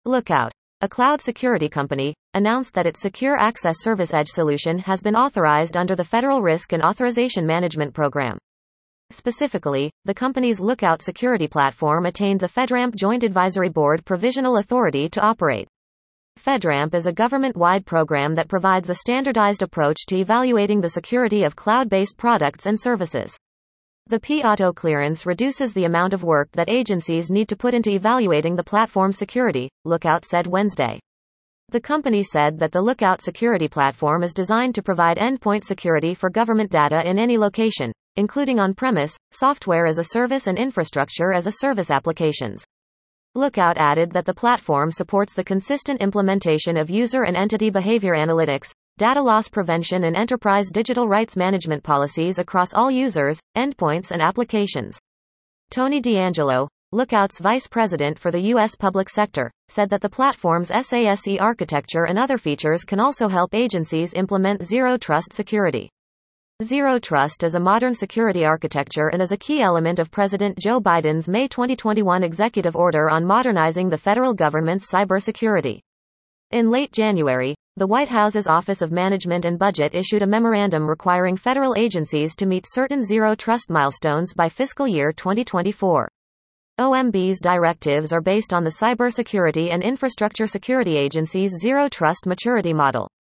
Lookout, a cloud security company, announced that its Secure Access Service Edge solution has been authorized under the Federal Risk and Authorization Management Program. Specifically, the company's Lookout security platform attained the FedRAMP Joint Advisory Board provisional authority to operate. FedRAMP is a government-wide program that provides a standardized approach to evaluating the security of cloud-based products and services. The P-Auto clearance reduces the amount of work that agencies need to put into evaluating the platform's security, Lookout said Wednesday. The company said that the Lookout security platform is designed to provide endpoint security for government data in any location, including on-premise, software as a service and infrastructure as a service applications. Lookout added that the platform supports the consistent implementation of user and entity behavior analytics, data loss prevention and enterprise digital rights management policies across all users, endpoints and applications. Tony D'Angelo, Lookout's vice president for the U.S. public sector, said that the platform's SASE architecture and other features can also help agencies implement Zero Trust security. Zero Trust is a modern security architecture and is a key element of President Joe Biden's May 2021 executive order on modernizing the federal government's cybersecurity. In late January, the White House's Office of Management and Budget issued a memorandum requiring federal agencies to meet certain Zero Trust milestones by fiscal year 2024. OMB's directives are based on the Cybersecurity and Infrastructure Security Agency's Zero Trust maturity model.